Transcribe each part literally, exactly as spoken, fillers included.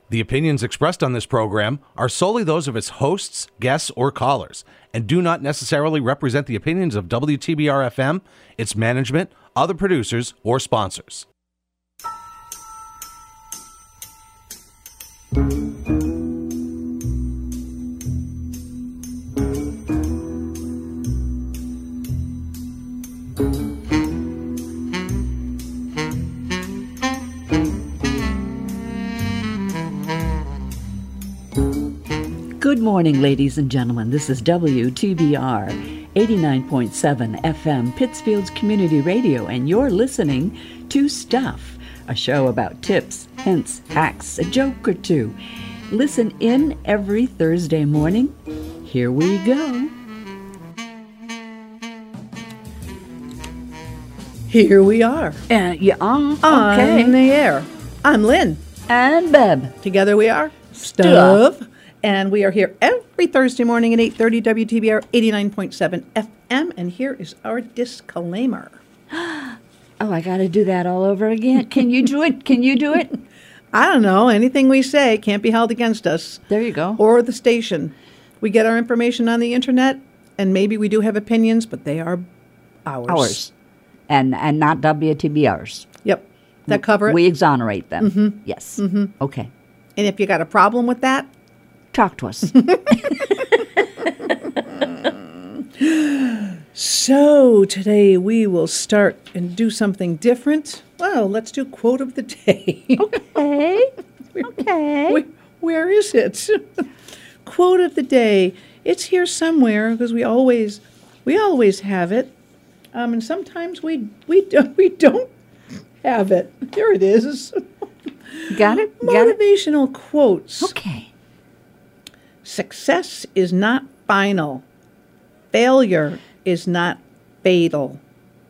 The opinions expressed on this program are solely those of its hosts, guests, or callers, and do not necessarily represent the opinions of W T B R F M, its management, other producers, or sponsors. Good morning, ladies and gentlemen. This is W T B R eighty-nine point seven F M, Pittsfield's Community Radio, and you're listening to Stuff, a show about tips, hints, hacks, a joke or two. Listen in every Thursday morning. Here we go. Here we are. Uh, yeah, um, okay. On the air. I'm Lynn. And Beb. Together we are Stuff. Stuff. And we are here every Thursday morning at eight thirty, W T B R eighty-nine point seven F M. And here is our disclaimer. Oh, I got to do that all over again. Can you do it? Can you do it? I don't know. Anything we say can't be held against us. There you go. Or the station. We get our information on the internet, and maybe we do have opinions, but they are ours. Ours. And and not W T B R's. Yep. That cover it. We exonerate them. Mm-hmm. Yes. Mm-hmm. Okay. And if you got a problem with that, talk to us. So today we will start and do something different. Well, let's do quote of the day. Okay. Okay. Where, where is it? Quote of the day. It's here somewhere because we always we always have it, um, and sometimes we we don't we don't have it. There it is. Got it. Got Motivational it? quotes. Okay. Success is not final. Failure is not fatal.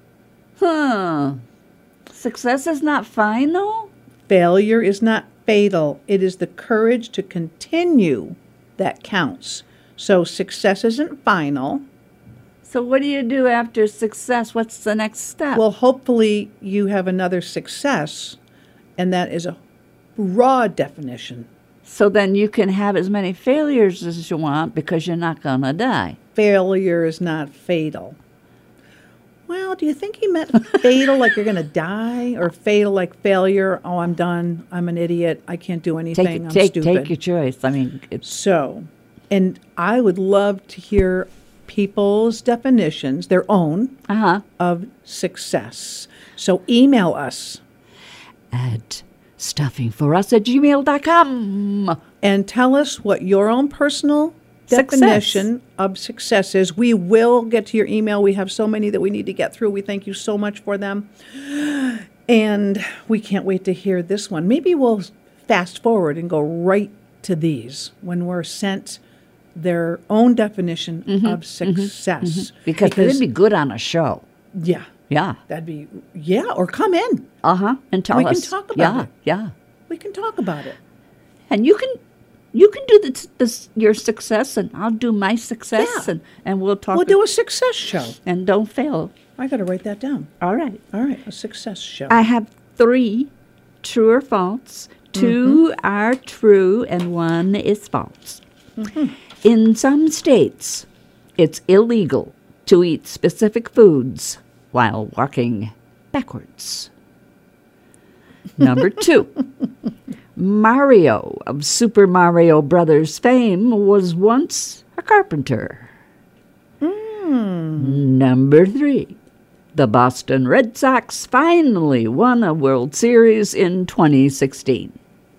Huh. Success is not final? Failure is not fatal. It is the courage to continue that counts. So success isn't final. So what do you do after success? What's the next step? Well, hopefully you have another success, and that is a raw definition. So then you can have as many failures as you want because you're not going to die. Failure is not fatal. Well, do you think he meant fatal like you're going to die, or fatal like failure? Oh, I'm done. I'm an idiot. I can't do anything. Take, I'm take, stupid. take your choice. I mean, it's... So, and I would love to hear people's definitions, their own, uh-huh. of success. So email us. At stuffingforus at gmail dot com. And tell us what your own personal Success. definition of success is. We will get to your email. We have so many that we need to get through. We thank you so much for them. And we can't wait to hear this one. Maybe we'll fast forward and go right to these when we're sent their own definition Mm-hmm, of success. Mm-hmm, mm-hmm. Because, because it'd be good on a show. Yeah. Yeah. That'd be, yeah, or come in. Uh-huh. And tell we us. We can talk about yeah, it. Yeah. We can talk about it. And you can you can do this, this, your success, and I'll do my success, Yeah. and, and we'll talk. We'll do a success show. And don't fail. I got to write that down. All right. All right, a success show. I have three true or false. Two Mm-hmm. are true, and one is false. Mm-hmm. In some states, it's illegal to eat specific foods while walking backwards. Number two, Mario of Super Mario Brothers fame was once a carpenter. Mm. Number three, the Boston Red Sox finally won a World Series in twenty sixteen.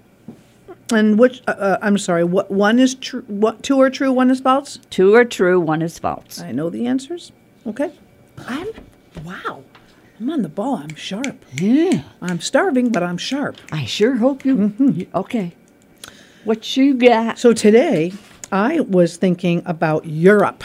And which, uh, uh, I'm sorry, what one is true, what two are true, one is false? Two are true, one is false. I know the answers. Okay. I'm, wow. I'm on the ball. I'm sharp. Yeah. I'm starving, but I'm sharp. I sure hope you... Mm-hmm. Okay. What you got? So today, I was thinking about Europe.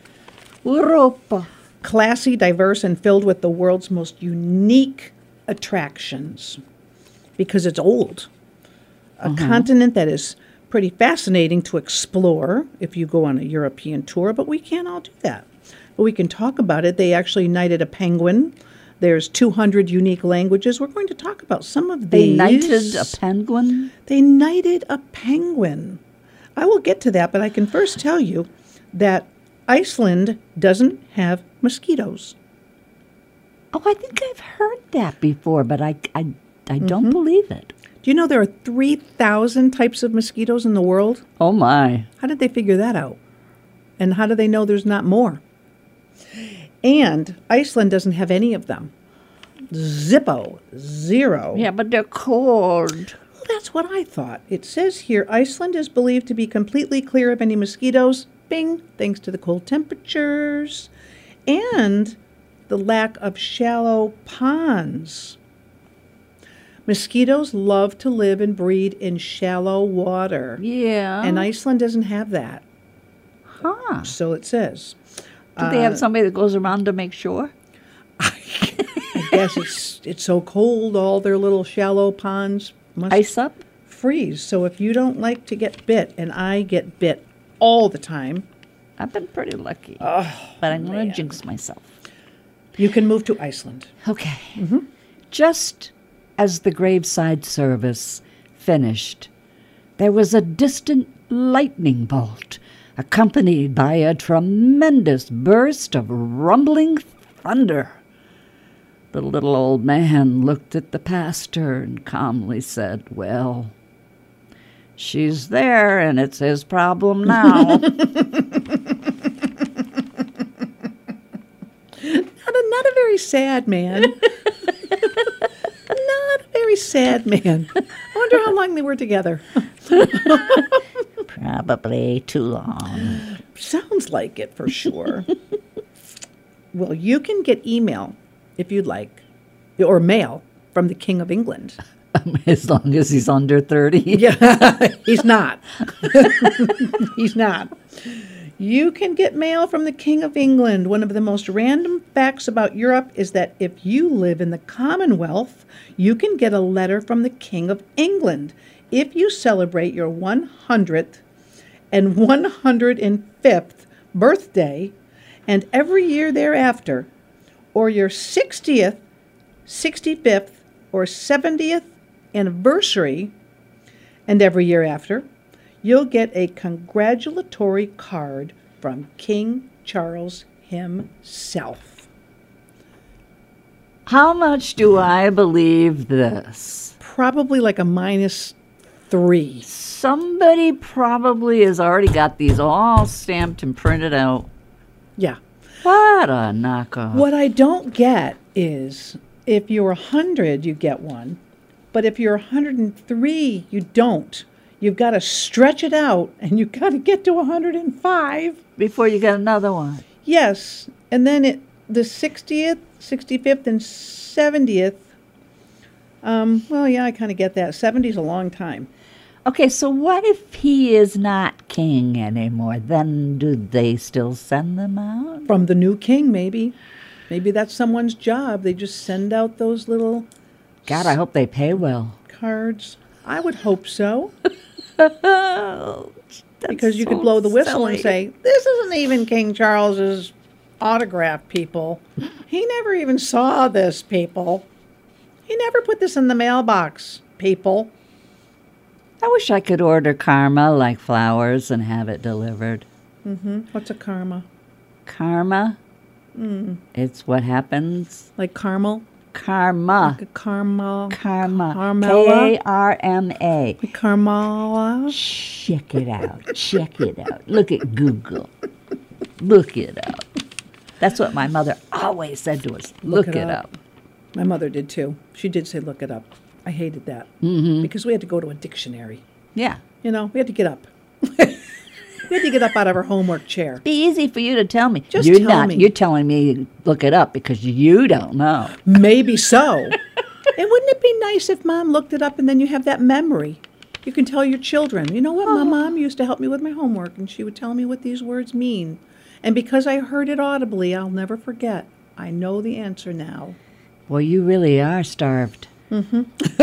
Europa. Classy, diverse, and filled with the world's most unique attractions. Because it's old. A Uh-huh. continent that is pretty fascinating to explore if you go on a European tour, but we can't all do that. But we can talk about it. They actually knighted a penguin There's two hundred unique languages. We're going to talk about some of They these. knighted a penguin. They knighted a penguin. I will get to that, but I can first tell you that Iceland doesn't have mosquitoes. Oh, I think I've heard that before, but I, I, I don't believe it. Do you know there are three thousand types of mosquitoes in the world? Oh, my. How did they figure that out? And how do they know there's not more? And Iceland doesn't have any of them. Zippo. Zero. Yeah, but they're cold. Well, that's what I thought. It says here, Iceland is believed to be completely clear of any mosquitoes. Bing. Thanks to the cold temperatures. And the lack of shallow ponds. Mosquitoes love to live and breed in shallow water. Yeah. And Iceland doesn't have that. Huh. So it says. Do they have somebody that goes around to make sure? I guess it's it's so cold, all their little shallow ponds must Ice up? freeze. So if you don't like to get bit, and I get bit all the time, I've been pretty lucky. but I'm going to jinx myself. you can move to Iceland. Okay. Just as the graveside service finished, there was a distant lightning bolt, accompanied by a tremendous burst of rumbling thunder. The little old man looked at the pastor and calmly said, "Well, she's there, and it's his problem now." Not a, not a very sad man. Not a very sad man. I wonder how long they were together. Probably too long. Sounds like it for sure. Well, you can get email if you'd like, or mail from the King of England. As long as he's under thirty. Yeah, he's not. He's not. You can get mail from the King of England. One of the most random facts about Europe is that if you live in the Commonwealth, you can get a letter from the King of England if you celebrate your one hundredth and one hundred fifth birthday and every year thereafter, or your sixtieth, sixty-fifth, or seventieth anniversary, and every year after, you'll get a congratulatory card from King Charles himself. How much do I believe this? Probably like a minus three. Somebody probably has already got these all stamped and printed out. Yeah. What a knockoff. What I don't get is if you're one hundred, you get one. But if you're one hundred three, you don't. You've got to stretch it out, and you've got to get to one hundred five. Before you get another one. Yes. And then it the sixtieth, sixty-fifth, and seventieth. Um, well, yeah, I kind of get that. seventy is a long time. Okay, so what if he is not king anymore? Then do they still send them out? From the new king, maybe. Maybe that's someone's job. They just send out those little God, I hope they pay well. cards. I would hope so. Oh, Because you could blow the whistle and say, this isn't even King Charles's autograph, people. He never even saw this, people. He never put this in the mailbox, people. I wish I could order karma like flowers and have it delivered. Mm-hmm. What's a karma? Karma? Mm. It's what happens. Like caramel? Karma. Like a caramel? Karma. Carmela? K A R M A. Like Carmela? Check it out. Check it out. Look at Google. Look it up. That's what my mother always said to us. Look, Look it it up. up. My mother did too. She did say, look it up. I hated that. Mm-hmm. Because we had to go to a dictionary. Yeah. You know, we had to get up. We had to get up out of our homework chair. Be easy for you to tell me. Just you're tell not. me. You're telling me look it up because you don't know. Maybe so. And wouldn't it be nice if Mom looked it up and then you have that memory? You can tell your children, you know what, my mom used to help me with my homework, and she would tell me what these words mean. And because I heard it audibly, I'll never forget. I know the answer now. Well, you really are starved. Mm-hmm.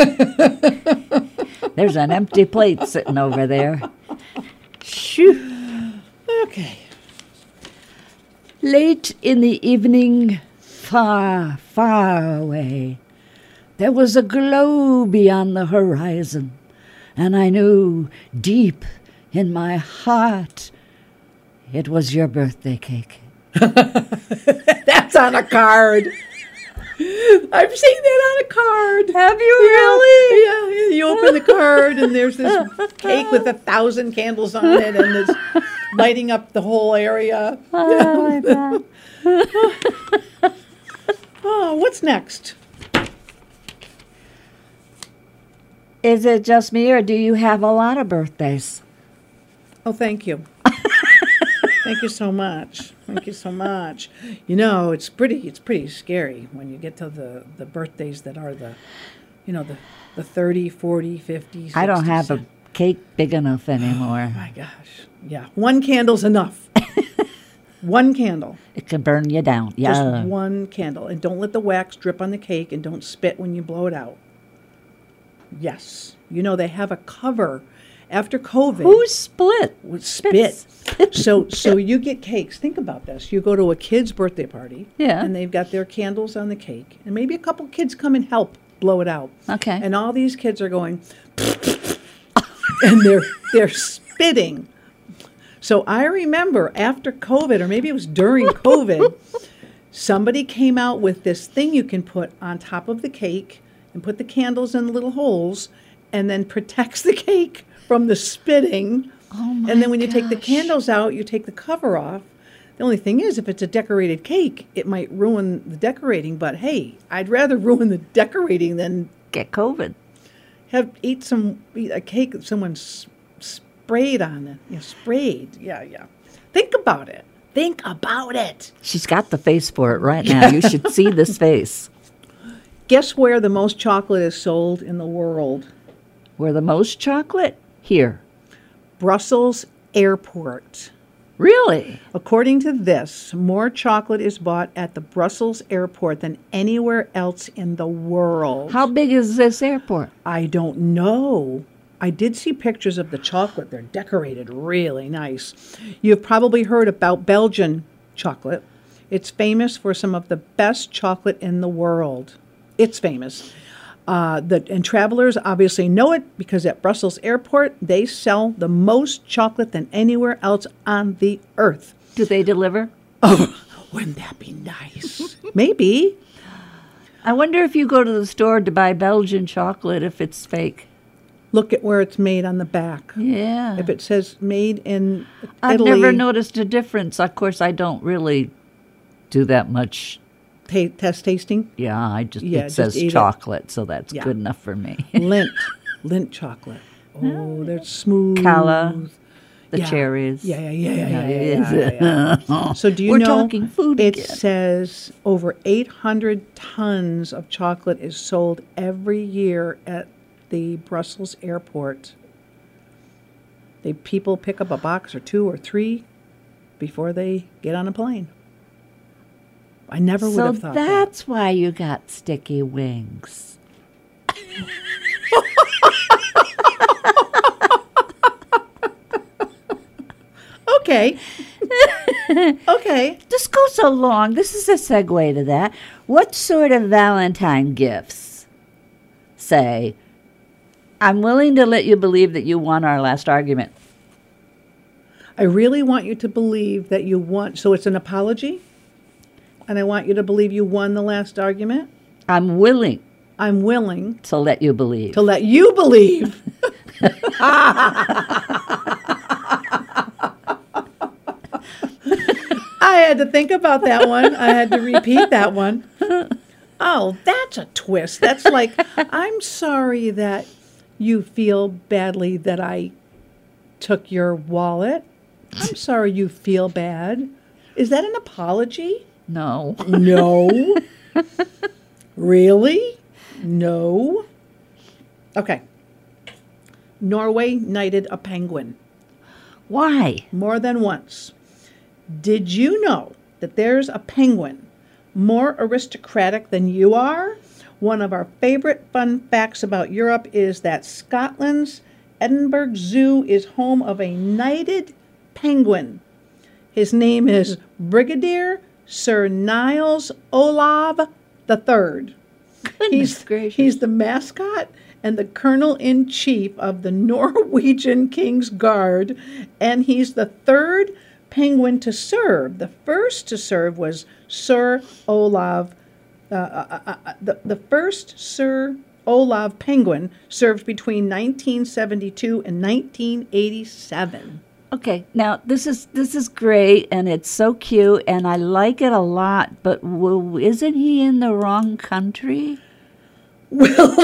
There's an empty plate sitting over there. Shoo. Okay. Late in the evening, far, far away, there was a glow beyond the horizon, and I knew deep in my heart it was your birthday cake. That's on a card. I've seen that on a card. Have you Yeah, really? Yeah, yeah. You open the card and there's this cake with a thousand candles on it and it's lighting up the whole area. Oh, I bet. Oh, what's next? Is it just me, or do you have a lot of birthdays? Oh, thank you. Thank you so much. Thank you so much. You know, it's pretty it's pretty scary when you get to the, the birthdays that are the, you know, the, the thirty, forty, fifty, sixty. I don't have a cake big enough anymore. Oh, my gosh. Yeah. One candle's enough. One candle. It can burn you down. Yeah. Just one candle. And don't let the wax drip on the cake and don't spit when you blow it out. Yes. You know, they have a cover after COVID. Who split? With spit. So so you get cakes. Think about this. You go to a kid's birthday party. Yeah. And they've got their candles on the cake. And maybe a couple kids come and help blow it out. Okay. And all these kids are going, and they're they're spitting. So I remember after COVID, or maybe it was during COVID, somebody came out with this thing you can put on top of the cake and put the candles in the little holes and then protects the cake from the spitting. Oh my and then when you take the gosh. candles out, you take the cover off. The only thing is, if it's a decorated cake, it might ruin the decorating. But hey, I'd rather ruin the decorating than Get COVID. have eat some eat a cake that someone s- sprayed on it. Yeah, sprayed. Yeah, yeah. Think about it. Think about it. She's got the face for it right now. You should see this face. Guess where the most chocolate is sold in the world? Where the most chocolate? Here. Brussels Airport. Really? According to this, more chocolate is bought at the Brussels airport than anywhere else in the world. How big is this airport? I don't know. I did see pictures of the chocolate. They're decorated really nice. You've probably heard about Belgian chocolate. It's famous for some of the best chocolate in the world. It's famous. Uh, the, and travelers obviously know it because at Brussels Airport, they sell the most chocolate than anywhere else on the earth. Do they deliver? Oh, wouldn't that be nice? Maybe. I wonder if you go to the store to buy Belgian chocolate if it's fake. Look at where it's made on the back. Yeah. If it says made in I've Italy, never noticed a difference. Of course, I don't really do that much. ta- test tasting, Yeah, I just Yeah, it just says eat it. chocolate, so that's Yeah. good enough for me. Lindt, Lindt chocolate. Oh, they're smooth. Cala, the Yeah. cherries. Yeah, yeah, yeah, yeah, yeah, Yeah, yeah, it yeah, is. yeah. So do you We're know talking food it again. says over eight hundred tons of chocolate is sold every year at the Brussels airport. They people pick up a box or two or three before they get on a plane. I never would So have thought that. that's why you got sticky wings. Okay. Okay. This goes along. This is a segue to that. What sort of Valentine gifts say, I'm willing to let you believe that you won our last argument? I really want you to believe that you won. So it's an apology? And I want you to believe you won the last argument? I'm willing I'm willing to let you believe. to let you believe. I had to think about that one. I had to repeat that one. Oh, that's a twist. That's like, I'm sorry that you feel badly that I took your wallet. I'm sorry you feel bad. Is that an apology? No. No. Really? No. Okay. Norway knighted a penguin Why? more than once. Did you know that there's a penguin more aristocratic than you are? One of our favorite fun facts about Europe is that Scotland's Edinburgh Zoo is home of a knighted penguin. His name is Brigadier Sir Niles Olav the Third. Goodness He's, gracious. he's the mascot and the colonel-in-chief of the Norwegian King's Guard, and he's the third penguin to serve. The first to serve was Sir Olav. Uh, uh, uh, uh, the, the first Sir Olav penguin served between nineteen seventy-two and nineteen eighty-seven. Okay, now this is this is great and it's so cute and I like it a lot, but w- isn't he in the wrong country? Well,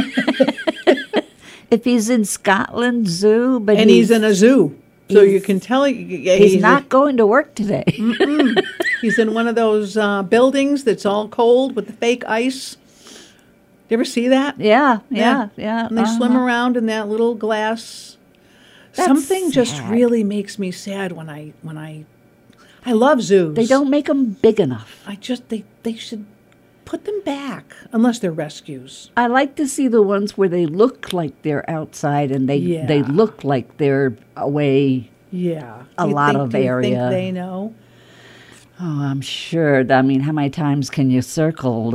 If he's in Scotland Zoo, but and he's, he's in a zoo, so you can tell he, he's, he's not a, going to work today. He's in one of those uh, buildings that's all cold with the fake ice. You ever see that? Yeah, yeah, yeah. yeah and they uh-huh. swim around in that little glass. That's Something sad. just really makes me sad when I when I I love zoos. They don't make them big enough. I just they they should put them back unless they're rescues. I like to see the ones where they look like they're outside and they Yeah. they look like they're away. Yeah, A Do you lot think, of do you area. Think they know. Oh, I'm sure. I mean, how many times can you circle?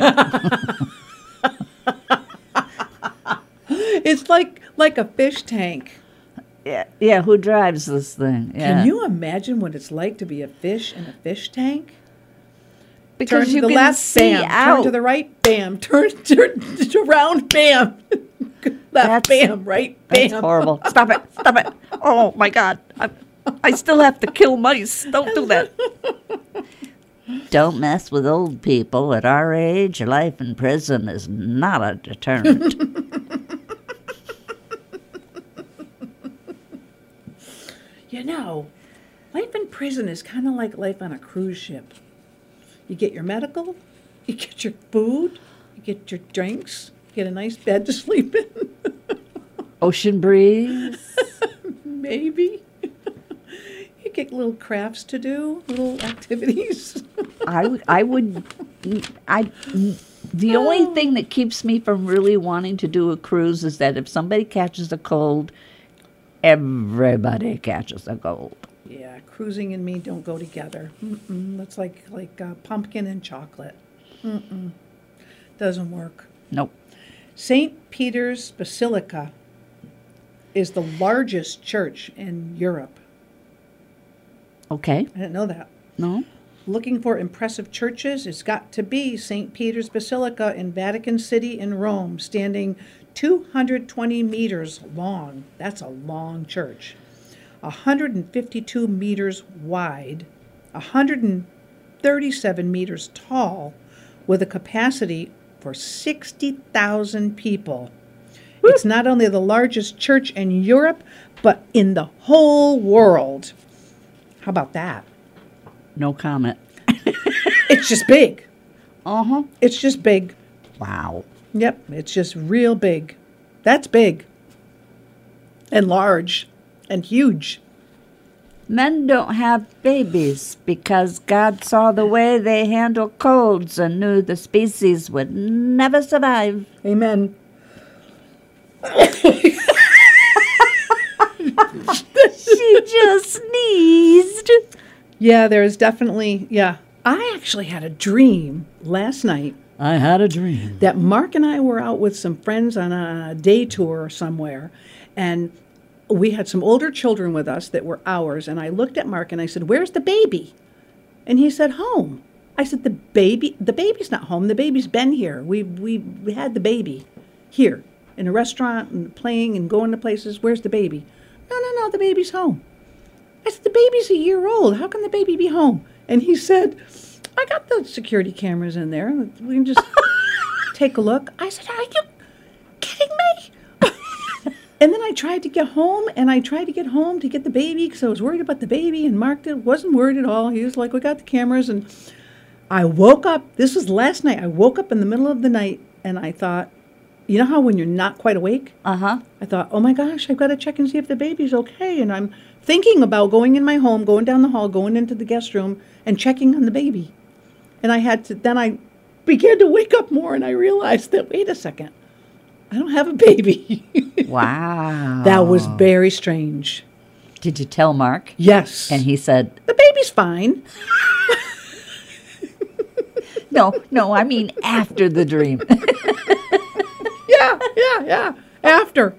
It's like like a fish tank. yeah, yeah. Who drives this thing? Yeah. Can you imagine what it's like to be a fish in a fish tank? Because turn to you the can left, see bam. out. Turn to the right, bam. Turn, turn around, bam. Left, That's- bam. Right, bam. That's horrible. Stop it. Stop it. Oh, my God. I, I still have to kill mice. Don't do that. Don't mess with old people. At our age, life in prison is not a deterrent. You know, life in prison is kind of like life on a cruise ship. You get your medical, you get your food, you get your drinks, you get a nice bed to sleep in. Ocean breeze. Maybe. You get little crafts to do, little activities. I, would- I would, I, the only thing that keeps me from really wanting to do a cruise is that if somebody catches a cold, everybody catches a cold. Yeah, cruising and me don't go together. Mm-mm. That's like like uh, pumpkin and chocolate. Mm-mm. Doesn't work. Nope. Saint Peter's Basilica is the largest church in Europe. Okay. I didn't know that. No? Looking for impressive churches, it's got to be Saint Peter's Basilica in Vatican City in Rome, standing two hundred twenty meters long. That's a long church. one hundred fifty-two meters wide, one hundred thirty-seven meters tall, with a capacity for sixty thousand people. It's not only the largest church in Europe, but in the whole world. How about that? No comment. It's just big. Uh-huh. It's just big. Wow. Yep, it's just real big. That's big. And large. And huge. Men don't have babies because God saw the way they handle colds and knew the species would never survive. Amen. She just sneezed. Yeah, there is definitely, yeah. I actually had a dream last night I had a dream. that Mark and I were out with some friends on a day tour somewhere, and we had some older children with us that were ours, and I looked at Mark and I said, "Where's the baby?" And he said, "Home." I said, "The baby, the baby's not home. The baby's been here. We we, we had the baby here in a restaurant and playing and going to places. Where's the baby?" "No, no, no, the baby's home." I said, "The baby's a year old. How can the baby be home?" And he said, "I got the security cameras in there. We can just take a look." I said, "Are you kidding me?" And then I tried to get home, and I tried to get home to get the baby because I was worried about the baby, and Mark did, wasn't worried at all. He was like, "We got the cameras." And I woke up. This was last night. I woke up in the middle of the night, and I thought, you know how when you're not quite awake? Uh-huh. I thought, oh my gosh, I've got to check and see if the baby's okay. And I'm thinking about going in my home, going down the hall, going into the guest room, and checking on the baby. And I had to, then I began to wake up more, and I realized that, wait a second, I don't have a baby. Wow. That was very strange. Did you tell Mark? Yes. And he said, The baby's fine. No, no, I mean after the dream. Yeah, yeah, yeah. After.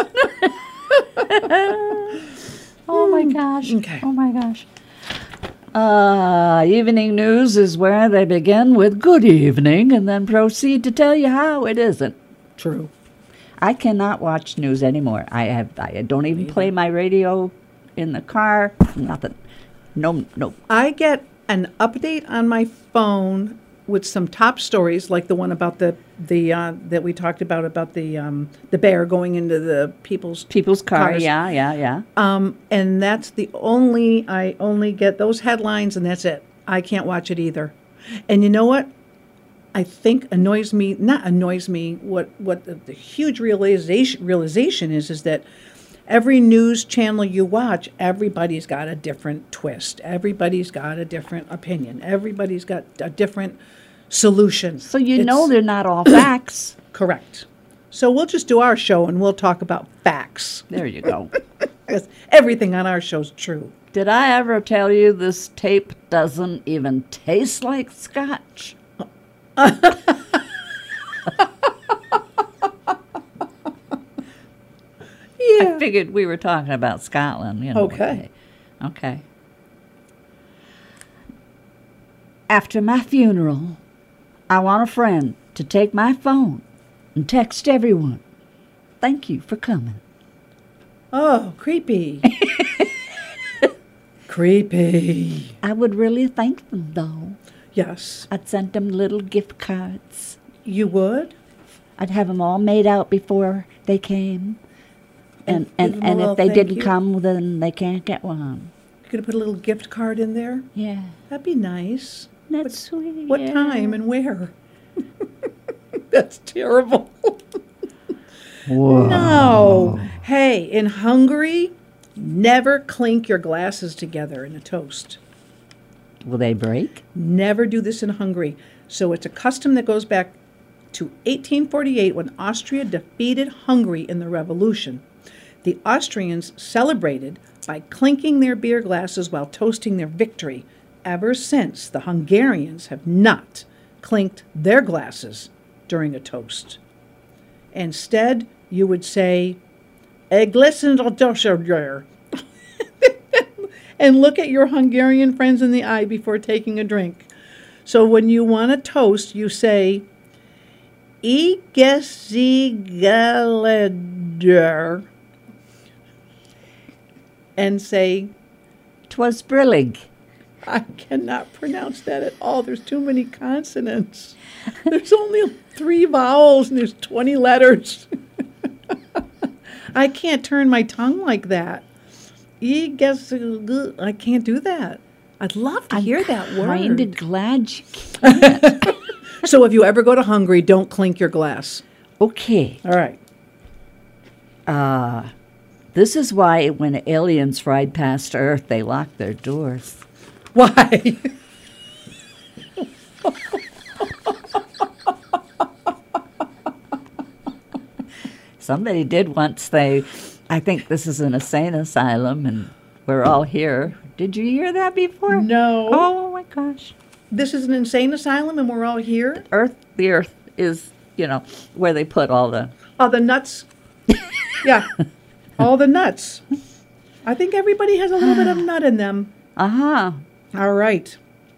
Oh my gosh. Okay. Oh my gosh. Uh, evening news is where they begin with good evening and then proceed to tell you how it isn't. True. I cannot watch news anymore. I have. I don't even play my radio in the car. Nothing. No. No. I get an update on my phone with some top stories, like the one about the the uh, that we talked about about the um, the bear going into the people's People's car. cars. Yeah. Yeah. Yeah. Um, and that's the only I only get those headlines, and that's it. I can't watch it either. And you know what? I think annoys me. Not annoys me. What what the, the huge realization realization is is that every news channel you watch, everybody's got a different twist. Everybody's got a different opinion. Everybody's got a different solution. So you It's- know they're not all facts. Correct. So we'll just do our show and we'll talk about facts. There you go. Because everything on our show's true. Did I ever tell you this tape doesn't even taste like scotch? Yeah. I figured we were talking about Scotland. You know, Okay. Okay. After my funeral, I want a friend to take my phone and text everyone. Thank you for coming. Oh, creepy. Creepy. I would really thank them, though. Yes. I'd send them little gift cards. You would? I'd have them all made out before they came. And And and, give 'em a and little if they thank didn't you? come, then they can't get one. You could put a little gift card in there? Yeah. That'd be nice. That's sweet. What yeah. time and where? That's terrible. Whoa. No. Hey, in Hungary, never clink your glasses together in a toast. Will they break? Never do this in Hungary. So it's a custom that goes back to eighteen forty-eight when Austria defeated Hungary in the revolution. The Austrians celebrated by clinking their beer glasses while toasting their victory. Ever since, the Hungarians have not clinked their glasses during a toast. Instead, you would say, "A glissando and look at your Hungarian friends in the eye before taking a drink. So when you want to toast, you say, "Igesigaleder," and say, "'Twas brillig." I cannot pronounce that at all. There's too many consonants. There's only three vowels and there's twenty letters. I can't turn my tongue like that. I can't do that. I'd love to hear that I'm kind word. of glad you can't. So if you ever go to Hungary, don't clink your glass. Okay. All right. Uh, this is why when aliens ride past Earth, they lock their doors. Why? Somebody did once. They, I think this is an insane asylum, and we're all here. Did you hear that before? No. Oh my gosh. This is an insane asylum and we're all here? Earth, the Earth is, you know, where they put all the. Oh, the nuts. Yeah. All the nuts. I think everybody has a little bit of nut in them. Uh huh. All right.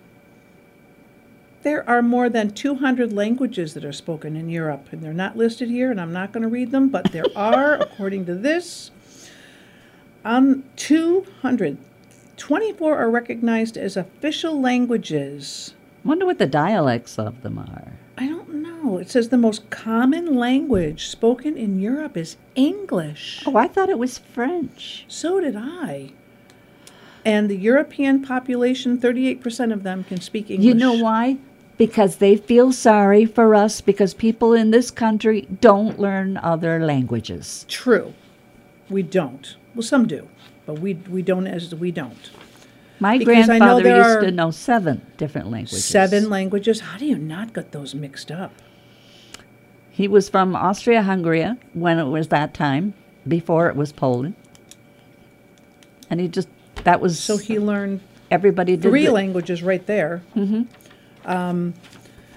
There are more than two hundred languages that are spoken in Europe, and they're not listed here, and I'm not going to read them, but there are, according to this, um, two hundred. twenty-four are recognized as official languages. Wonder what the dialects of them are. I don't know. It says the most common language spoken in Europe is English. Oh, I thought it was French. So did I. And the European population, thirty-eight percent of them can speak English. You know why? Because they feel sorry for us because people in this country don't learn other languages. True. We don't. Well, some do, but we we don't as we don't. My Because I know grandfather there used are to know seven different languages. Seven languages. How do you not get those mixed up? He was from Austria-Hungary when it was that time, before it was Poland. And he just, that was, So he learned everybody did three the- languages right there. Mm-hmm. Um,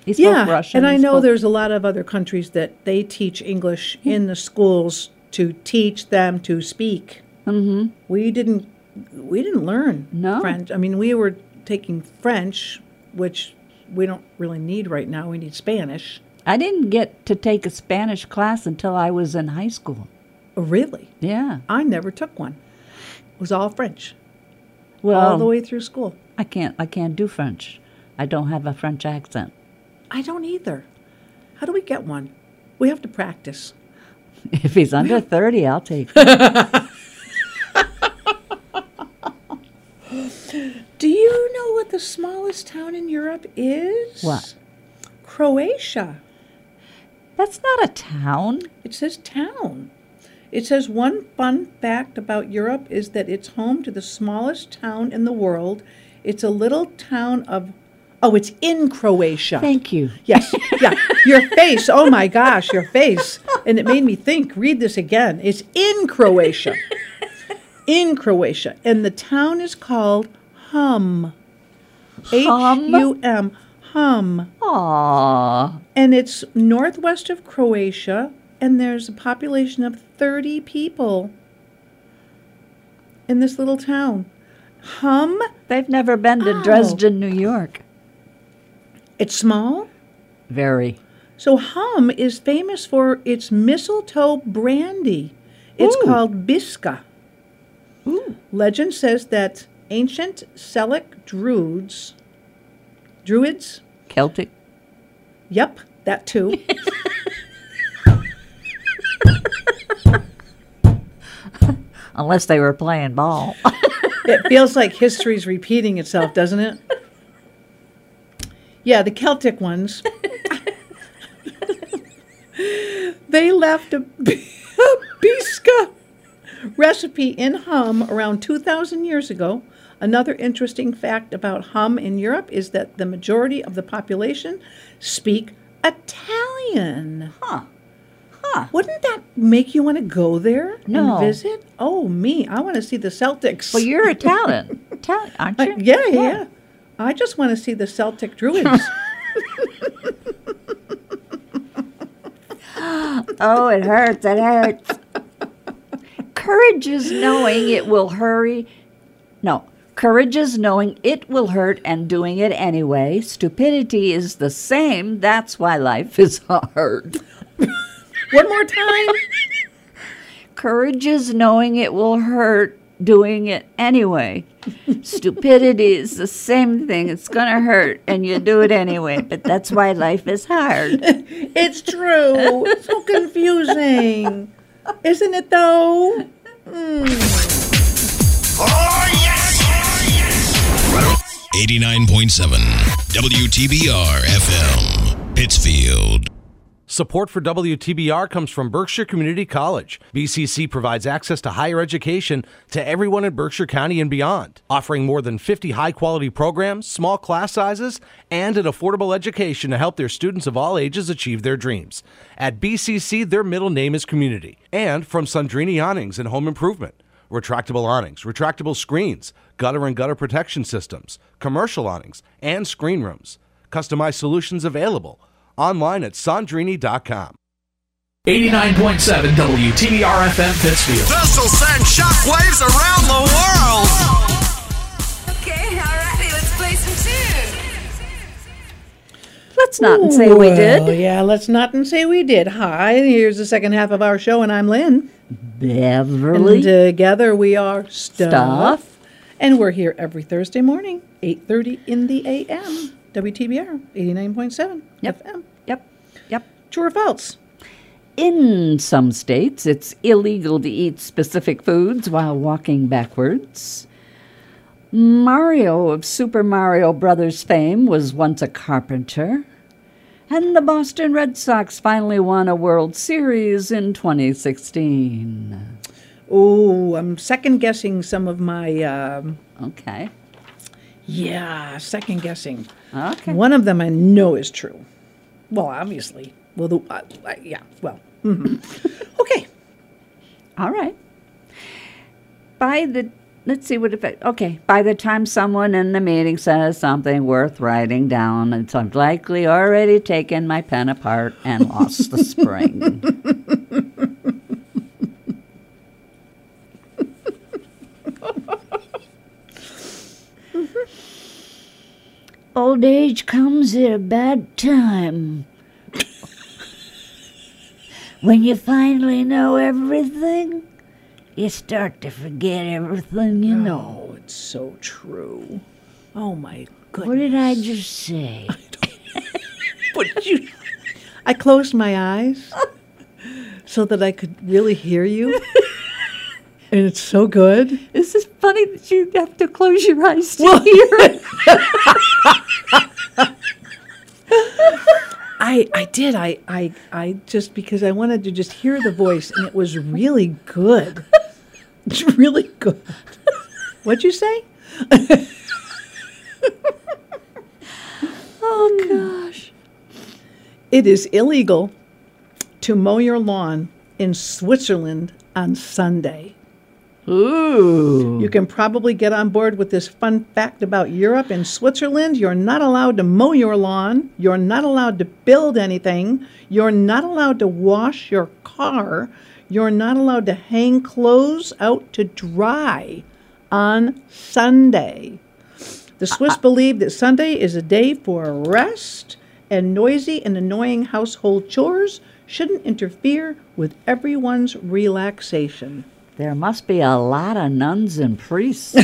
He spoke Yeah, Russian. and I he know spoke- there's a lot of other countries that they teach English in the schools to teach them to speak. Mm-hmm. We didn't. We didn't learn No. French. I mean, we were taking French, which we don't really need right now. We need Spanish. I didn't get to take a Spanish class until I was in high school. Oh, really? Yeah. I never took one. It was all French, Well, all the way through school. I can't. I can't do French. I don't have a French accent. I don't either. How do we get one? We have to practice. If he's under thirty, I'll take it. Do you know what the smallest town in Europe is? What? Croatia. That's not a town. It says town. It says one fun fact about Europe is that it's home to the smallest town in the world. It's a little town of, oh, it's in Croatia. Thank you. Yes, yeah. Your face, oh my gosh, your face. And it made me think, read this again. It's in Croatia. In Croatia. And the town is called Hum. H U M. Hum. Aww. And it's northwest of Croatia, and there's a population of thirty people in this little town. Hum. They've never been to Oh. Dresden, New York. It's small. Very. So Hum is famous for its mistletoe brandy. It's Ooh. called Biska. Ooh. Legend says that ancient Celtic druids, druids, Celtic. yep, that too, Unless they were playing ball. it feels like history's repeating itself, doesn't it? Yeah, the Celtic ones. They left a, a Biska recipe in Hum around two thousand years ago. Another interesting fact about Hum in Europe is that the majority of the population speak Italian. Huh. Huh. Wouldn't that make you want to go there No. and visit? Oh, me. I want to see the Celtics. Well, you're Italian. Italian, aren't Uh, you? yeah, yeah, yeah. I just want to see the Celtic Druids. Oh, it hurts. It hurts. Courage is knowing it will hurry. No. Courage is knowing it will hurt and doing it anyway. Stupidity is the same. That's why life is hard. One more time. Courage is knowing it will hurt, doing it anyway. Stupidity is the same thing. It's going to hurt, and you do it anyway. But that's why life is hard. It's true. It's so confusing. Isn't it, though? Oh, yes! eighty-nine point seven W T B R F M, Pittsfield. Support for W T B R comes from Berkshire Community College. B C C provides access to higher education to everyone in Berkshire County and beyond, offering more than fifty high-quality programs, small class sizes, and an affordable education to help their students of all ages achieve their dreams. At B C C, their middle name is community. And from Sundrini Awnings and Home Improvement. Retractable awnings, retractable screens, gutter and gutter protection systems, commercial awnings, and screen rooms. Customized solutions available. Online at Sandrini dot com. eighty-nine point seven W T B R F M Pittsfield. This'll send shockwaves around the world. Okay, alrighty, let's play some tunes. Let's not and say we Well, did. yeah, let's not and say we did. Hi, here's the second half of our show, and I'm Lynn. Beverly. And together we are Stuff. Stuff. And we're here every Thursday morning, eight thirty in the A M. W T B R, eighty-nine point seven Yep. F M. Yep. Yep. True or false? In some states, it's illegal to eat specific foods while walking backwards. Mario of Super Mario Brothers fame was once a carpenter. And the Boston Red Sox finally won a World Series in twenty sixteen. Oh, I'm second guessing some of my, um, Okay. yeah, second guessing. Okay. One of them I know is true. Well, obviously. Well, the, uh, uh, yeah, well. mhm. Okay. All right. By the let's see what if it, okay, by the time someone in the meeting says something worth writing down, it's likely already taken my pen apart and lost the spring. Old age comes at a bad time. When you finally know everything, you start to forget everything you know. Oh, it's so true. Oh, my goodness. What did I just say? But you, I closed my eyes so that I could really hear you. And it's so good. This is funny that you have to close your eyes to hear it. I, I did. I, I, I just, because I wanted to just hear the voice, and it was really good. It's really good. What'd you say? Oh, gosh. It is illegal to mow your lawn in Switzerland on Sunday. Ooh. You can probably get on board with this fun fact about Europe. In Switzerland, you're not allowed to mow your lawn. You're not allowed to build anything. You're not allowed to wash your car. You're not allowed to hang clothes out to dry on Sunday. The Swiss believe that Sunday is a day for rest, and noisy and annoying household chores shouldn't interfere with everyone's relaxation. There must be a lot of nuns and priests.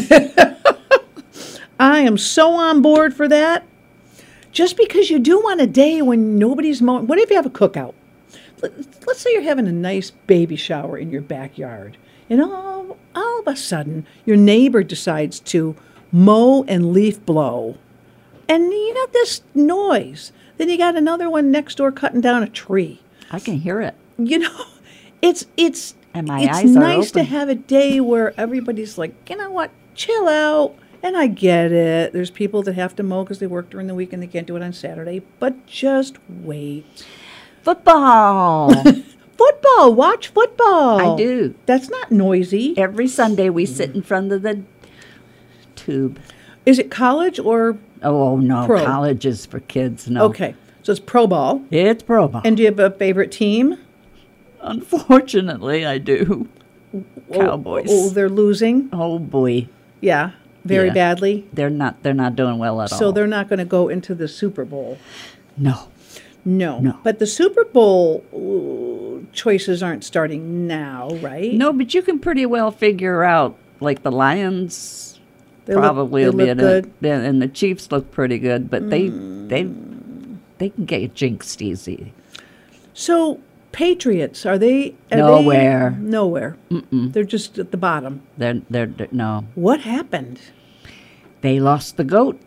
I am so on board for that. Just because you do want a day when nobody's mowing. What if you have a cookout? Let- Let's say you're having a nice baby shower in your backyard, and all, all of a sudden, your neighbor decides to mow and leaf blow. And you got this noise. Then you got another one next door cutting down a tree. I can hear it. You know, it's it's And my it's eyes are nice to open. have a day where everybody's like, you know what, chill out. And I get it. There's people that have to mow because they work during the week and they can't do it on Saturday. But just wait. Football. Football. Watch football. I do. That's not noisy. Every Sunday we sit in front of the tube. Is it college or Oh, no, Pro. college is for kids. No. okay? So it's pro ball. It's pro ball. And do you have a favorite team? Unfortunately, I do. Cowboys. Oh, oh, they're losing. Oh, boy. Yeah, very Yeah. badly. They're not They're not doing well at all. So they're not going to go into the Super Bowl. No. No. No. But the Super Bowl uh, choices aren't starting now, right? No, but you can pretty well figure out, like, the Lions They look- probably they will be look in good. it. Yeah, and the Chiefs look pretty good, but they they they can get you jinxed easy. So Patriots, are they are Nowhere. They, nowhere. Mm-mm. They're just at the bottom. They're, they're, they're no. What happened? They lost the GOAT.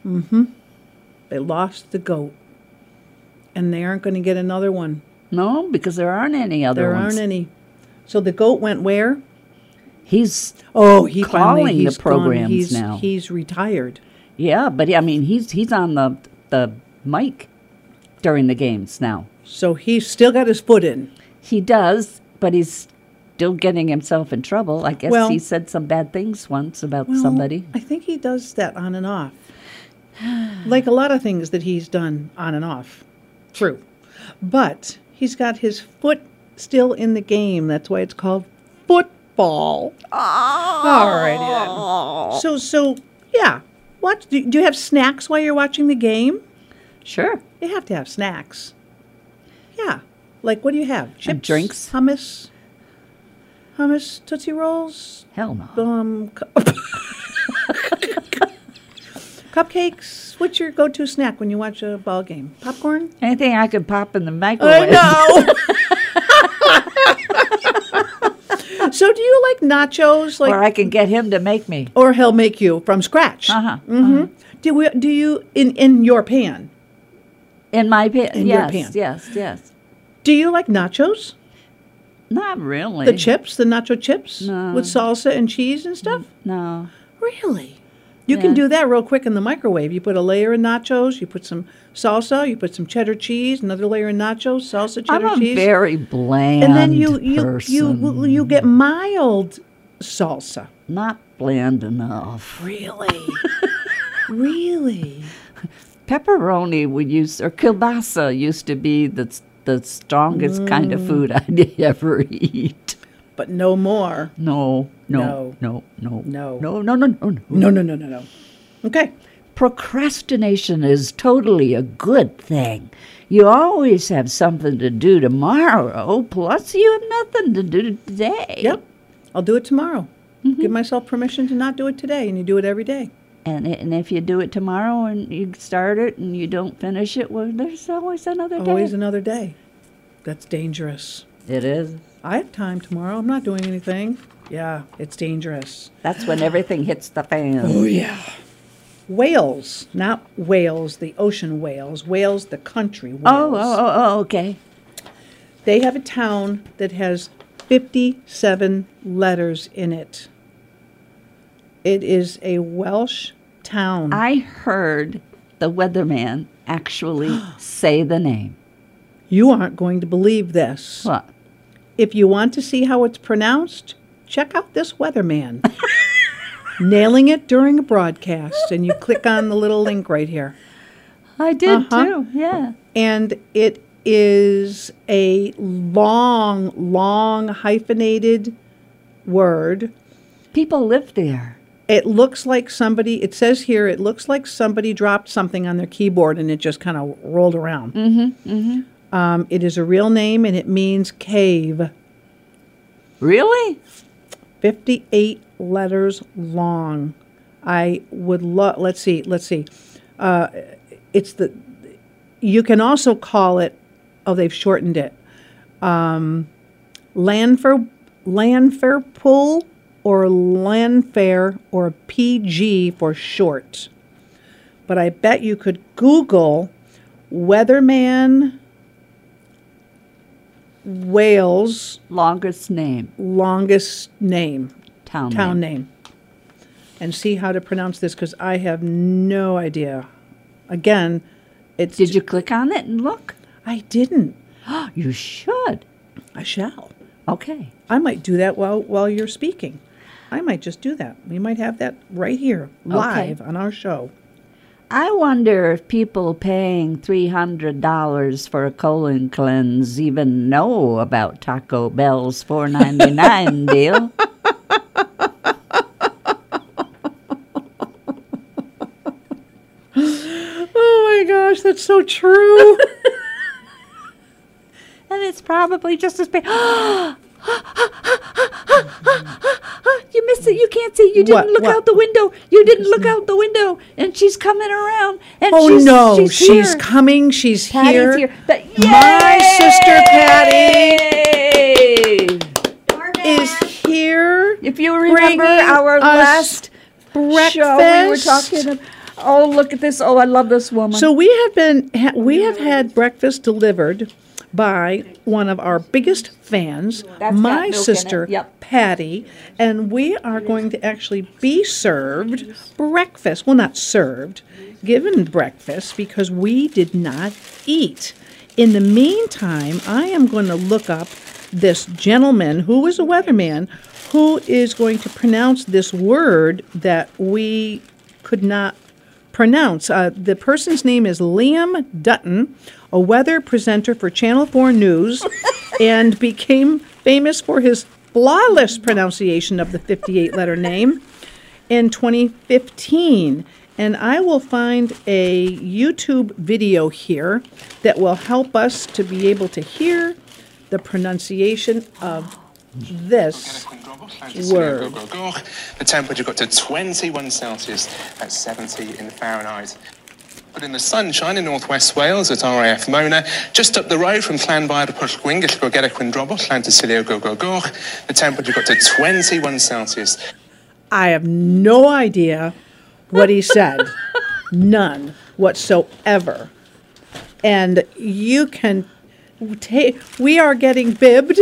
They lost the GOAT, and they aren't going to get another one. No, because there aren't any other There ones. aren't any. So the GOAT went where? He's Oh, he Calling finally, the he's gone. programs he's, now. He's retired. yeah, but I mean he's he's on the the mic during the games now. So he's still got his foot in. He does, but he's still getting himself in trouble. I guess Well- he said some bad things once about Well, somebody. I think he does that on and off. Like a lot of things that he's done on and off. True. But he's got his foot still in the game. That's why it's called football. All right. then. So, so yeah. What, do, do you have snacks while you're watching the game? Sure. You have to have snacks. Yeah. Like, what do you have? Chips? drinks? Hummus? Hummus? Tootsie Rolls? Hell no. Um, cu- cupcakes. What's your go-to snack when you watch a ball game? Popcorn? Anything I could pop in the I microwave. know. So, do you like nachos? Like, Or I can get him to make me. or he'll make you from scratch. Uh-huh. Mm-hmm. Do we, Do you in in your pan? In my pan. In your yes, pan. yes, yes. Do you like nachos? Not really. The chips, the nacho chips No. with salsa and cheese and stuff. No. Really? You can Yeah. do that real quick in the microwave. You put a layer of nachos, you put some salsa, you put some cheddar cheese, another layer of nachos, salsa, cheddar I'm a cheese. very bland and then you you person. you you get mild salsa. Not bland enough. Really? Really? Pepperoni would use, or kielbasa used to be the the strongest kind of food I'd ever eat. But no more. No, No. no, no, no, No. no, no, no, no, no. No, no, no, no, no. Okay. Procrastination is totally a good thing. You always have something to do tomorrow, plus you have nothing to do today. Yep. I'll do it tomorrow. Give myself permission to not do it today, and you do it every day. And and if you do it tomorrow and you start it and you don't finish it, well, there's always another day. Always another day. That's dangerous. It is. I have time tomorrow. I'm not doing anything. Yeah, it's dangerous. That's when everything hits the fan. Oh, yeah. Wales, not Wales, the ocean Wales. Wales, the country Wales. Oh, oh, oh, oh, okay. They have a town that has fifty-seven letters in it. It is a Welsh town. I heard the weatherman actually say the name. You aren't going to believe this. What? If you want to see how it's pronounced, check out this weatherman. Nailing it during a broadcast, and you click on the little link right here. I did Uh-huh. too, yeah. And it is a long, long hyphenated word. People live there. It looks like somebody, it says here, it looks like somebody dropped something on their keyboard and it just kind of rolled around. Mm-hmm, mm-hmm. Um, it is a real name and it means cave. Really? fifty-eight letters long. I would love, let's see, let's see. Uh, it's the, you can also call it, oh, they've shortened it. Um, Lanfer, Lanferpool or Lanfair or P G for short. But I bet you could Google Weatherman Wales Longest name. longest name, Town, town name. name, and see how to pronounce this because I have no idea. Again, it's. Did you click on it and look? I didn't. You should. I shall. Okay. I might do that while while you're speaking. I might just do that. We might have that right here, live on our show. I wonder if people paying three hundred dollars for a colon cleanse even know about Taco Bell's four ninety-nine deal. Oh my gosh, that's so true. And it's probably just as big. You missed it. You can't see. You didn't What? look What? out the window. You didn't look out the window. And she's coming around. And Oh she's, no, she's, she's, here. coming. She's Patty's here. here. But- My sister Patty Yay! is here. If you remember bringing our us last breakfast. show, we were talking. Of, oh, look at this! Oh, I love this woman. So we have been ha- we have had breakfast delivered by one of our biggest fans, That's got my milk in it. sister Yep. Patty, and we are going to actually be served breakfast. Well, not served, given breakfast because we did not eat. In the meantime, I am going to look up this gentleman who is a weatherman who is going to pronounce this word that we could not pronounce. Uh, the person's name is Liam Dutton, a weather presenter for Channel four News, and became famous for his flawless pronunciation of the fifty-eight letter name in twenty fifteen. And I will find a YouTube video here that will help us to be able to hear the pronunciation of this word. The temperature got to twenty-one Celsius, that's seventy in Fahrenheit. But in the sunshine in northwest Wales at R A F Mona, just up the road from Llanfair to Pwllgwyngyll, Gorgera Quindrobos, Llantysilio Gogogor, the temperature got to twenty-one Celsius. I have no idea what he said. None whatsoever. And you can take, we are getting bibbed.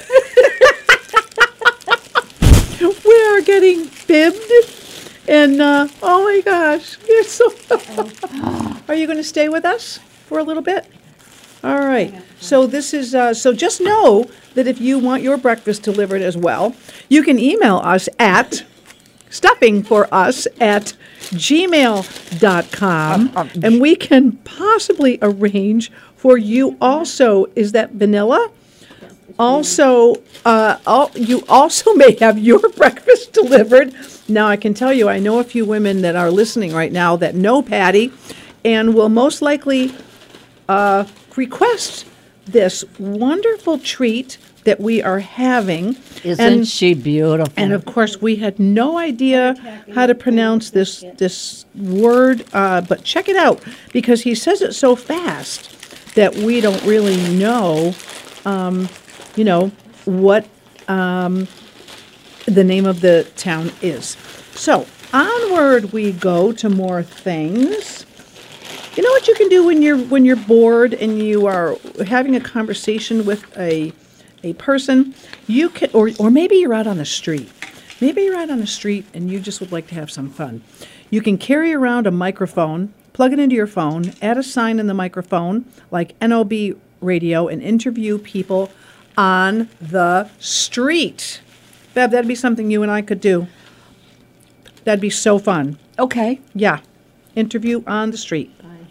We are getting bibbed. And, uh, oh my gosh, you're so. Are you going to stay with us for a little bit? All right. So this is, uh, so just know that if you want your breakfast delivered as well, you can email us at stuffing for us at gmail dot com, and we can possibly arrange for you also. Is that vanilla? Also, uh, al- you also may have your breakfast delivered. Now, I can tell you, I know a few women that are listening right now that know Patty and will most likely uh, request this wonderful treat that we are having. Isn't And- she beautiful? And of course, we had no idea how to pronounce this this word, uh, but check it out because he says it so fast that we don't really know, um, you know, what um, the name of the town is. So onward we go to more things. You know what you can do when you're when you're bored and you are having a conversation with a a person, you can, or or maybe you're out on the street. Maybe you're out on the street and you just would like to have some fun. You can carry around a microphone, plug it into your phone, add a sign in the microphone like N O B radio, and interview people on the street. Bev, that'd be something you and I could do. That'd be so fun. Okay. Yeah. Interview on the street.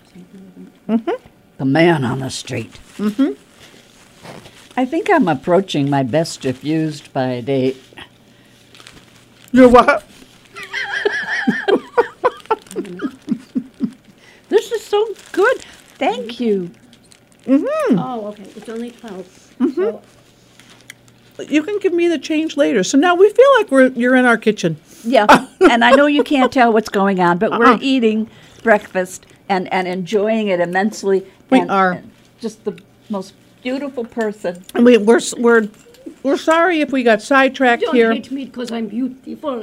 The man on the street. Mm-hmm. I think I'm approaching my best if used by date. You know what? This is so good. Thank you. Oh, okay. It's only twelve. So, You can give me the change later. So now we feel like we're you're in our kitchen. Yeah, and I know you can't tell what's going on, but Uh-uh. we're eating breakfast and, and enjoying it immensely. We and, are. and just the most beautiful person. And we, we're s- we're we're sorry if we got sidetracked don't here. hate me because I'm beautiful.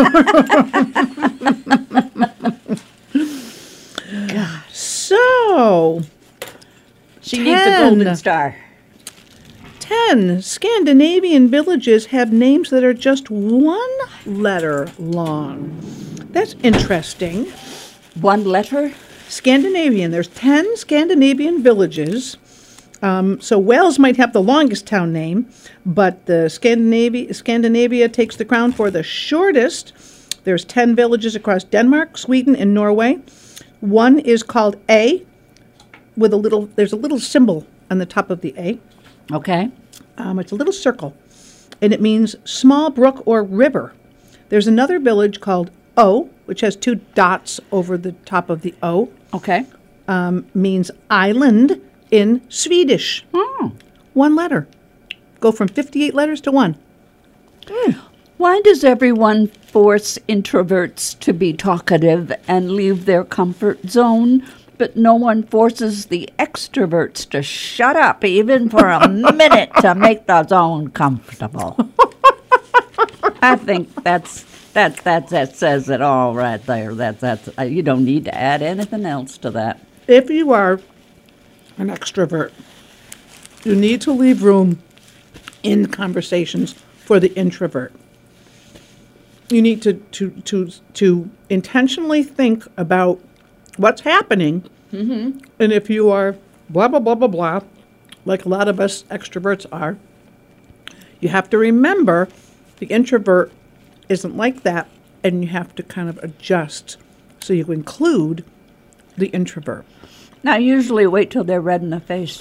So She needs a golden Ten. star. ten Scandinavian villages have names that are just one letter long. That's interesting. One letter? Scandinavian. There's ten Scandinavian villages. Um, so Wales might have the longest town name, but the Scandinavia, Scandinavia takes the crown for the shortest. There's ten villages across Denmark, Sweden, and Norway. One is called A, with a little. There's a little symbol on the top of the A. Okay. Um, it's a little circle, and it means small brook or river. There's another village called O, which has two dots over the top of the O. Okay. Um, means island in Swedish. Oh. One letter. Go from fifty-eight letters to one. Why does everyone force introverts to be talkative and leave their comfort zone, but no one forces the extroverts to shut up even for a minute to make the zone comfortable? I think that's that that that says it all right there. That that's uh, you don't need to add anything else to that. If you are an extrovert, you need to leave room in conversations for the introvert. You need to to to to intentionally think about what's happening, mm-hmm. and if you are blah blah blah blah blah, like a lot of us extroverts are, you have to remember the introvert isn't like that, and you have to kind of adjust so you include the introvert. Now, I usually wait till they're red in the face.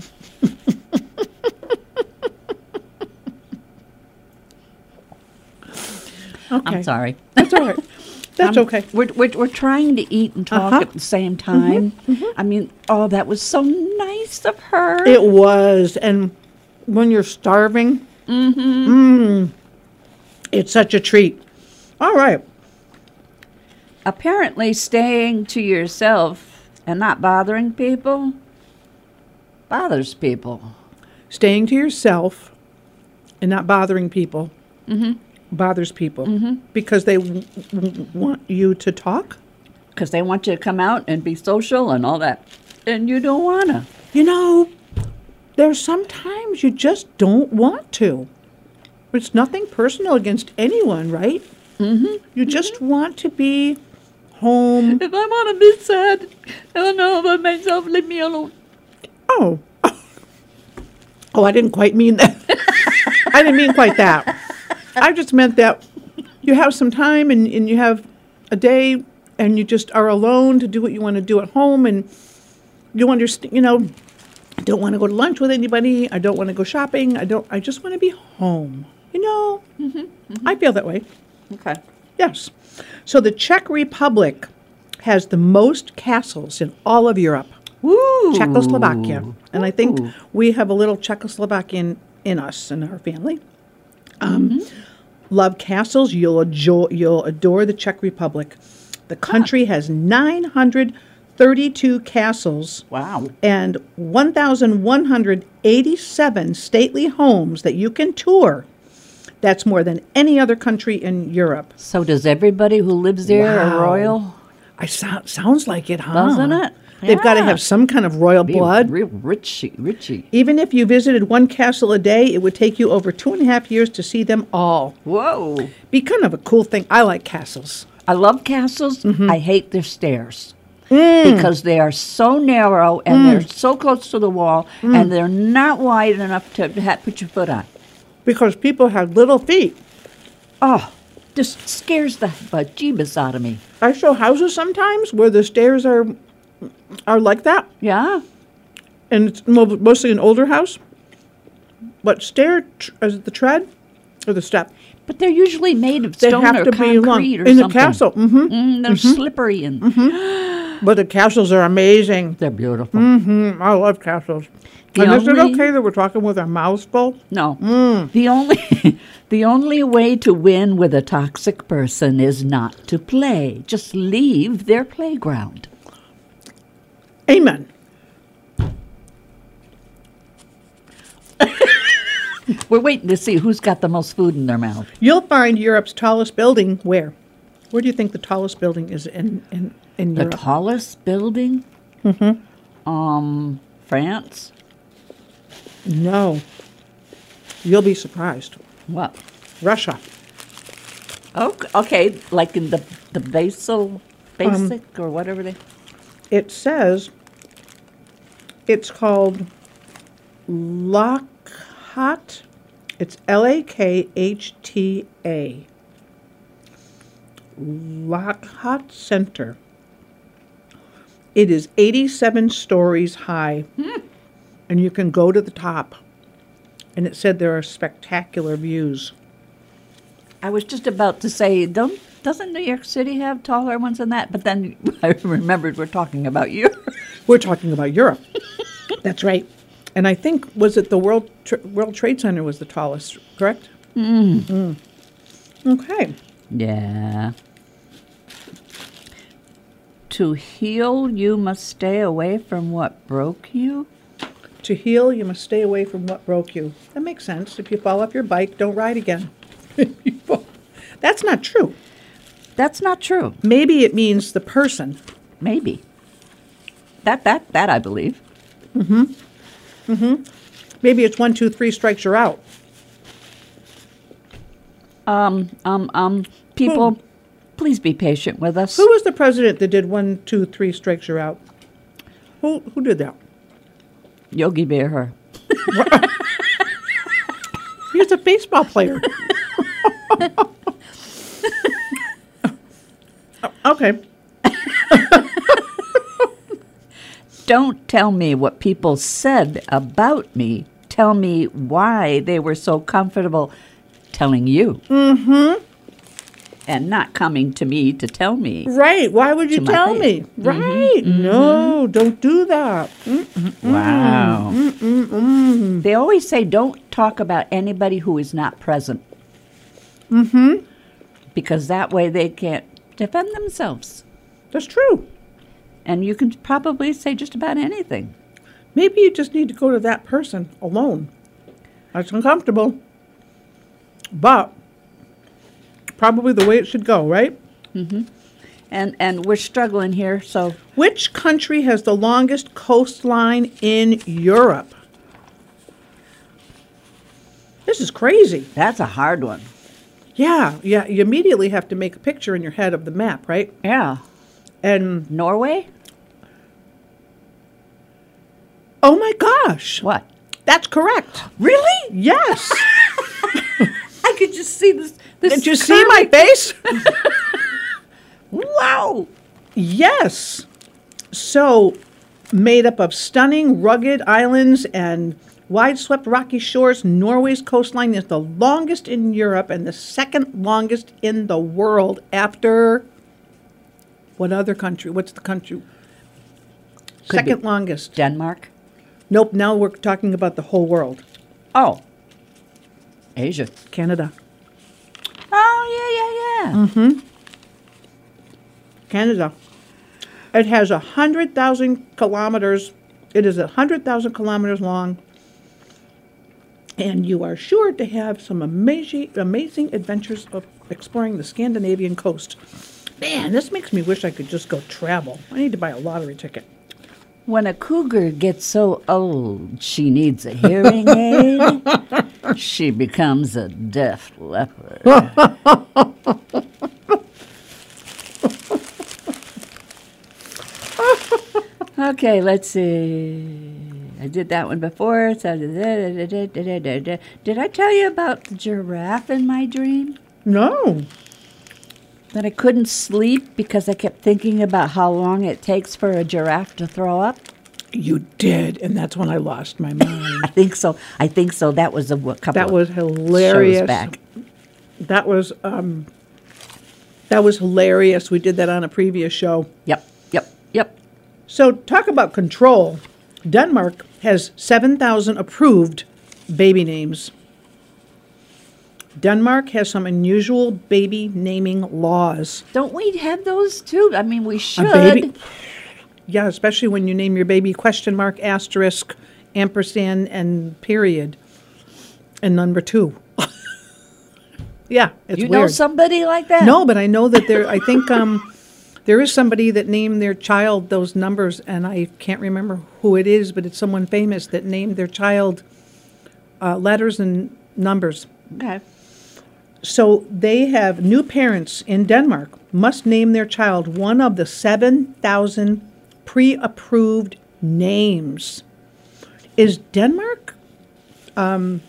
Okay, I'm sorry. that's all right. That's Um, okay. We're, we're, we're trying to eat and talk Uh-huh. at the same time. I mean, oh, that was so nice of her. It was, and when you're starving, mm, it's such a treat. All right. Apparently, staying to yourself and not bothering people bothers people. Staying to yourself and not bothering people bothers people because they w- w- want you to talk. Because they want you to come out and be social and all that. And you don't want to. You know, there's sometimes you just don't want to. It's nothing personal against anyone, right? Mm-hmm. You just want to be home. If I want to be sad, I don't know about myself, leave me alone. Oh. Oh, I didn't quite mean that. I didn't mean quite that. I just meant that you have some time and, and you have a day and you just are alone to do what you want to do at home, and you understand, you know, I don't want to go to lunch with anybody. I don't want to go shopping. I don't, I just want to be home. You know, mm-hmm, mm-hmm. I feel that way. Okay. Yes. So the Czech Republic has the most castles in all of Europe. Woo! Czechoslovakia. And I think we have a little Czechoslovakian in us, in our family. Um, mm-hmm. Love castles. You'll adore, you'll adore the Czech Republic. The country huh. has nine hundred thirty-two castles. Wow. And one thousand one hundred eighty-seven stately homes that you can tour. That's more than any other country in Europe. So does everybody who lives there Wow. a royal? I so, sounds like it, huh? Doesn't it? They've got to Yeah. have some kind of royal Be blood. real richy, richy. Even if you visited one castle a day, it would take you over two and a half years to see them all. Whoa. Be kind of a cool thing. I like castles. I love castles. Mm-hmm. I hate their stairs. Mm. Because they are so narrow and they're so close to the wall Mm. and they're not wide enough to ha- put your foot on. Because people have little feet. Oh, just scares the bejeebus out of me. I show houses sometimes where the stairs are are like that, Yeah. and it's mo- mostly an older house. But stair, tr- is it the tread or the step? But they're usually made of They stone have or to be long. concrete or In the something. castle. Mm-hmm. Mm, they're slippery and But the castles are amazing. they're beautiful. Mm, I love castles. The and is it only- okay that we're talking with our mouths full? No. Mm. The only the only way to win with a toxic person is not to play. Just leave their playground. Amen. We're waiting to see who's got the most food in their mouth. You'll find Europe's tallest building where? Where do you think the tallest building is in, in, in The Europe? tallest building? Mm-hmm. Um, France? No. You'll be surprised. What? Russia. Oh, okay, like in the the basal, basic or whatever they. It says it's called Lakhat. It's L A K H T A. Lakhat Center. It is eighty-seven stories high. Hmm. And you can go to the top. And it said there are spectacular views. I was just about to say, don't doesn't New York City have taller ones than that? But then I remembered we're talking about you. We're talking about Europe. That's right. And I think, was it the World Tra- World Trade Center was the tallest, correct? Mm. Mm. Okay. Yeah. To heal, you must stay away from what broke you. To heal, you must stay away from what broke you. That makes sense. If you fall off your bike, don't ride again. That's not true. That's not true. Maybe it means the person. Maybe. That that that I believe. Mm-hmm. Mm-hmm. Maybe it's one, two, three strikes you're out. Um, um, um, people, Who? please be patient with us. Who was the president that did one, two, three strikes you're out? Who who did that? Yogi Berra. He's a baseball player. Okay. Don't tell me what people said about me. Tell me why they were so comfortable telling you. Mm-hmm. And not coming to me to tell me. Right. Why would you To my tell face. me? Right. No, don't do that. Mm-mm-mm. Wow. Mm-mm-mm. They always say don't talk about anybody who is not present. Mm-hmm. Because that way they can't defend themselves. That's true. And you can probably say just about anything. Maybe you just need to go to that person alone. That's uncomfortable. But probably the way it should go, right? Mm-hmm. And and we're struggling here, so. Which country has the longest coastline in Europe? This is crazy. That's a hard one. Yeah, yeah. You immediately have to make a picture in your head of the map, right? Yeah. And Norway? Oh my gosh. What? That's correct. Really? Yes. I could just see this. this Did you see my face? Wow. Yes. So, made up of stunning, rugged islands and wide-swept rocky shores, Norway's coastline is the longest in Europe and the second longest in the world after what other country? What's the country? Could Second be longest. Denmark? Nope, now we're talking about the whole world. Oh. Asia. Canada. Oh, yeah, yeah, yeah. Mm-hmm. Canada. It has one hundred thousand kilometers. It is one hundred thousand kilometers long. And you are sure to have some amazing, amazing adventures of exploring the Scandinavian coast. Man, this makes me wish I could just go travel. I need to buy a lottery ticket. When a cougar gets so old she needs a hearing aid, she becomes a deaf leopard. Okay, let's see. I did that one before. So did I tell you about the giraffe in my dream? No. That I couldn't sleep because I kept thinking about how long it takes for a giraffe to throw up? You did, and that's when I lost my mind. I think so. I think so. That was a w- couple That of was hilarious. shows back. That was um, that was hilarious. We did that on a previous show. Yep, yep, yep. So talk about control. Denmark has seven thousand approved baby names. Denmark has some unusual baby naming laws. Don't we have those too? I mean, we should. A baby, yeah, especially when you name your baby question mark, asterisk, ampersand, and period, and number two. Yeah, it's you weird. know somebody like that? No, but I know that there. I think um, there is somebody that named their child those numbers, and I can't remember who it is, but it's someone famous that named their child uh, letters and numbers. Okay. So they have new parents in Denmark must name their child one of the seven thousand pre-approved names. Is Denmark, um,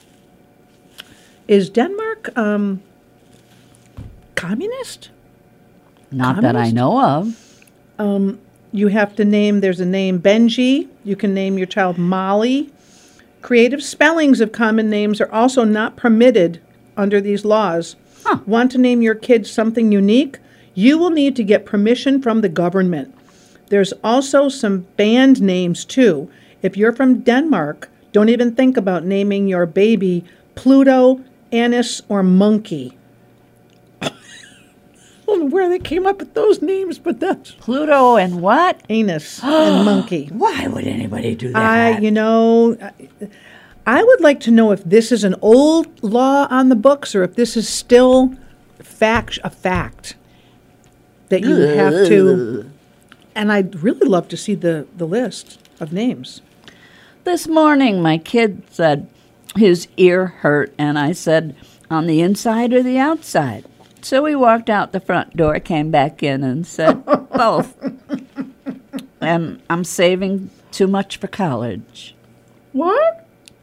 is Denmark um, communist? Not that I Communist? know of. Um, you have to name, there's a name Benji. You can name your child Molly. Creative spellings of common names are also not permitted under these laws. Huh. Want to name your kid something unique? You will need to get permission from the government. There's also some band names, too. If you're from Denmark, don't even think about naming your baby Pluto, Anise, or Monkey. I don't know where they came up with those names, but that's Pluto and what? Anus and Monkey. Why would anybody do that? I, you know, I, I would like to know if this is an old law on the books or if this is still fact a fact that you have to. And I'd really love to see the, the list of names. This morning, my kid said his ear hurt, and I said, on the inside or the outside? So he walked out the front door, came back in, and said, both. And I'm saving too much for college. What?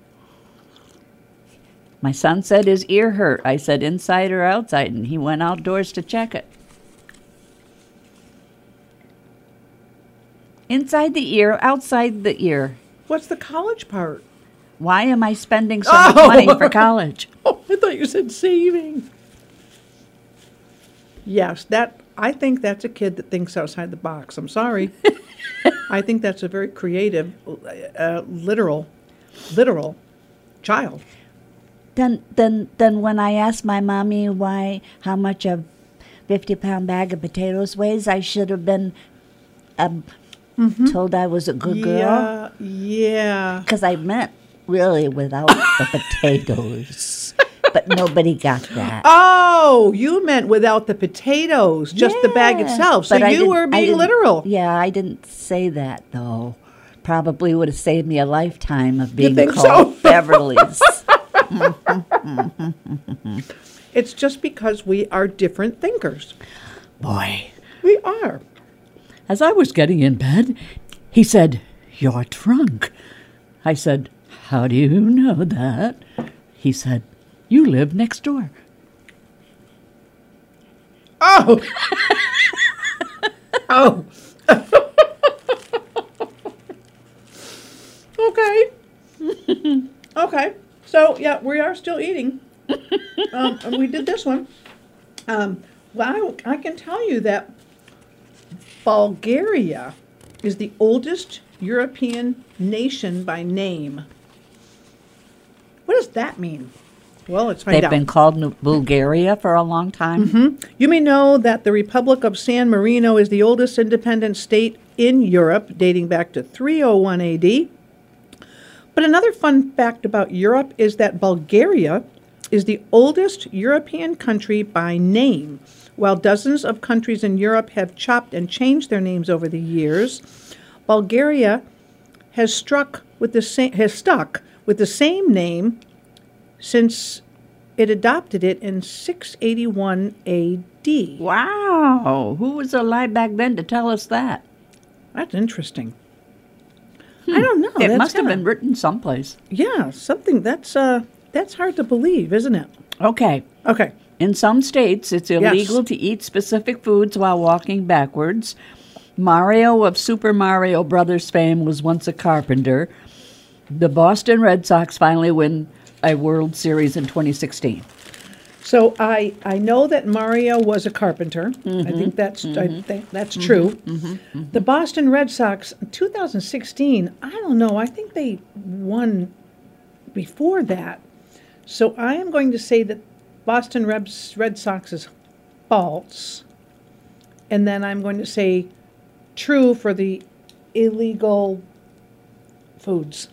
My son said his ear hurt. I said, inside or outside? And he went outdoors to check it. Inside the ear, outside the ear. What's the college part? Why am I spending so much money for college? Oh, I thought you said saving. Yes, that I think that's a kid that thinks outside the box. I'm sorry. I think that's a very creative, uh, literal, literal child. Then, then, then, when I asked my mommy why, how much a fifty-pound bag of potatoes weighs, I should have been um, mm-hmm. told I was a good girl. Yeah, yeah. Because I meant really without the potatoes, but nobody got that. Oh, you meant without the potatoes, just yeah, the bag itself. So you were being literal. Yeah, I didn't say that though. Probably would have saved me a lifetime of being called so? Beverly's. It's just because we are different thinkers. Boy. We are. As I was getting in bed, he said, your trunk. I said, how do you know that? He said, you live next door. Oh! Oh! Okay. Okay. So, yeah, we are still eating. Um, and we did this one. Um, well, I, I can tell you that Bulgaria is the oldest European nation by name. What does that mean? Well, let's find They've out. been called Nu- Bulgaria for a long time. Mm-hmm. You may know that the Republic of San Marino is the oldest independent state in Europe, dating back to three oh one A D. But another fun fact about Europe is that Bulgaria is the oldest European country by name. While dozens of countries in Europe have chopped and changed their names over the years, Bulgaria has struck with the same has stuck with the same name since it adopted it in six eighty-one A D. Wow. Who was alive back then to tell us that? That's interesting. I don't know. It That's must have kinda- been written someplace. Yeah, something that's uh that's hard to believe, isn't it? Okay. Okay. In some states, it's illegal Yes. to eat specific foods while walking backwards. Mario of Super Mario Brothers fame was once a carpenter. The Boston Red Sox finally win a World Series in twenty sixteen. So I I know that Mario was a carpenter. I think that's I think that's true. The Boston Red Sox in two thousand sixteen, I don't know, I think they won before that. So I am going to say that Boston Red, Red Sox is false. And then I'm going to say true for the illegal foods.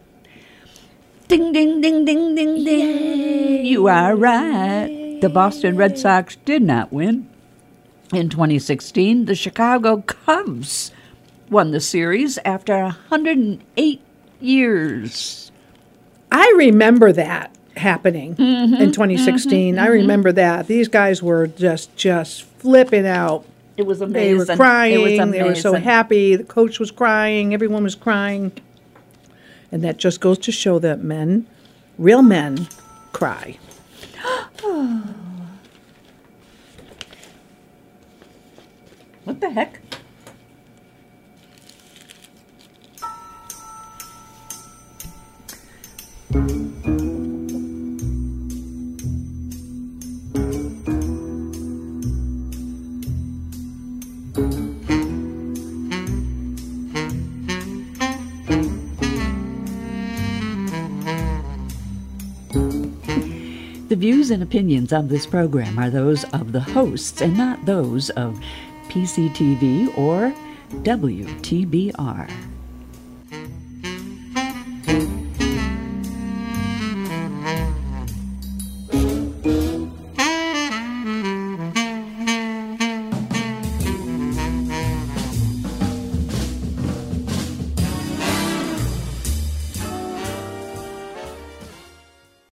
Ding, ding, ding, ding, ding, ding. You are right. The Boston Red Sox did not win. In twenty sixteen, the Chicago Cubs won the series after one hundred eight years. I remember that happening in twenty sixteen. I remember that. These guys were just just flipping out. It was They amazing. were crying. It was They were so amazing. happy. The coach was crying. Everyone was crying. And that just goes to show that men, real men, cry. What the heck? The views and opinions of this program are those of the hosts and not those of P C T V or W T B R.